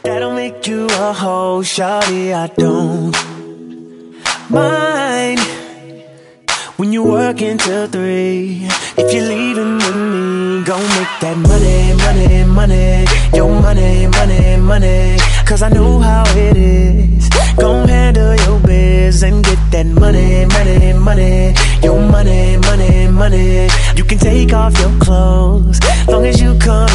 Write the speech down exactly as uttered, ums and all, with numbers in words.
That'll make you a hoe, shawty, I don't mind when you work until three. If you're leaving with me, gon' make that money, money, money. Your money, money, money. Cause I know how it is. Gon' handle your biz and get that money, money, money. Your money, money, money. You can take off your clothes long as you come